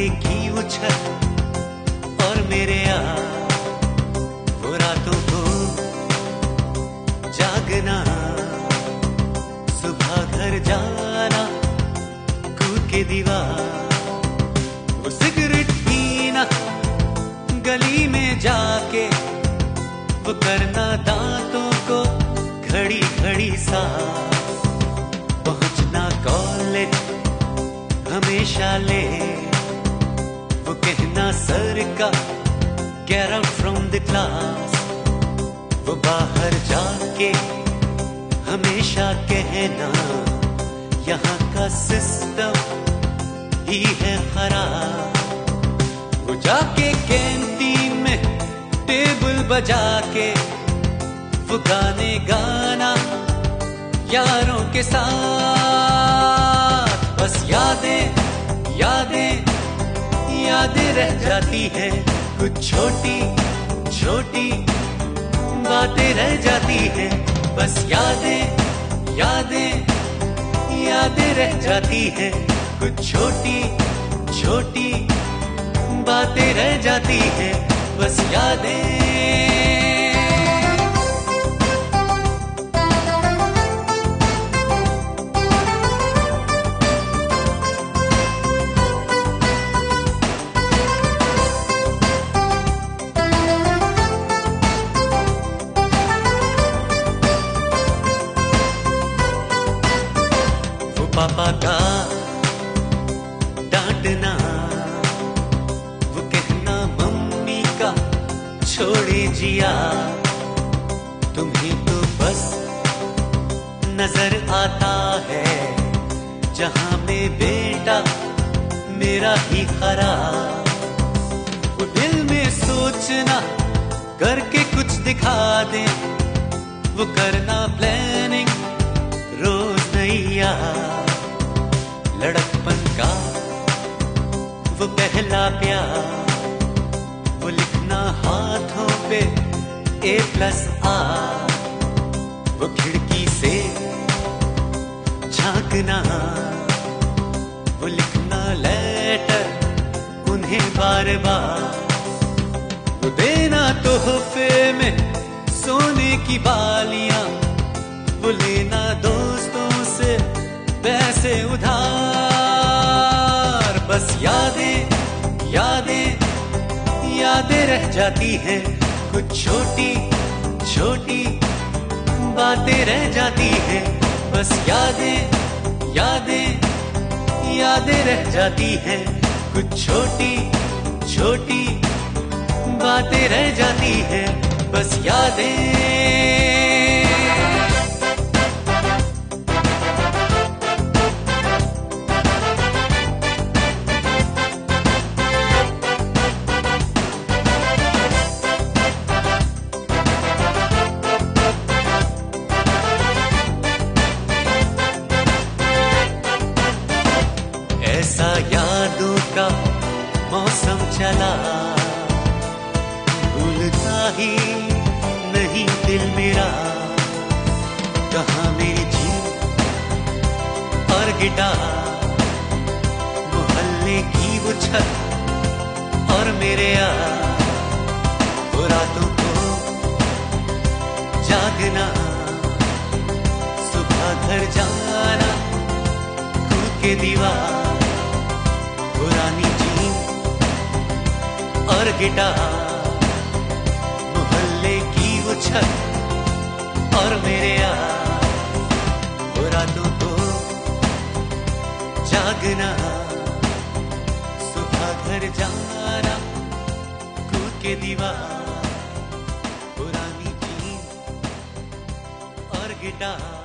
मोहल्ले की वो छत और मेरे वो रातों को जागना, सुबह घर जाना, कूद के दीवार, वो सिगरेट पीना, गली में जाके वो करना दांतों को घड़ी घड़ी साफ, पहुंचना कॉलेज हमेशा ले, वो कहना सर का get out from the class, वो बाहर जाके हमेशा कहना यहाँ का सिस्टम ही है खराब, वो जाके कैंटीन में टेबल बजा के वो गाने गाना यारों के साथ, बस यादें यादें यादें रह जाती है, कुछ छोटी छोटी बातें रह जाती है, बस यादें यादें यादें रह जाती है, कुछ छोटी छोटी बातें रह जाती है, बस यादें। पापा का डांटना, वो कहना मम्मी का छोड़े जिया, तुम्हें तो बस नजर आता है जहां में बेटा मेरा ही खराब, वो दिल में सोचना करके कुछ दिखा दे, वो करना प्लानिंग रोज नैया, लड़कपन का वो पहला प्यार, वो लिखना हाथों पे A+R, वो खिड़की से झांकना, वो लिखना लेटर उन्हें बार बार, वो देना तोहफे में सोने की बालियां, वो लेना दोस्तों से पैसे उधार, बस यादें यादें यादें रह जाती हैं, कुछ छोटी छोटी बातें रह जाती हैं, बस यादें यादें यादें रह जाती हैं, कुछ छोटी छोटी बातें रह जाती हैं, बस यादें। ऐसा यादों का मौसम चला, भूलता ही नहीं दिल मेरा, कहाँ मेरी जीत और गिटार, मोहल्ले की वो छत और मेरे वो रातों को जागना, सुबह घर जाना, कूद के दीवार, पुरानी जीन और गिटार, मोहल्ले की वो छत और मेरे वो रातों को जागना, सुबह घर जाना, कूद के दीवार, पुरानी जीन और गिटार।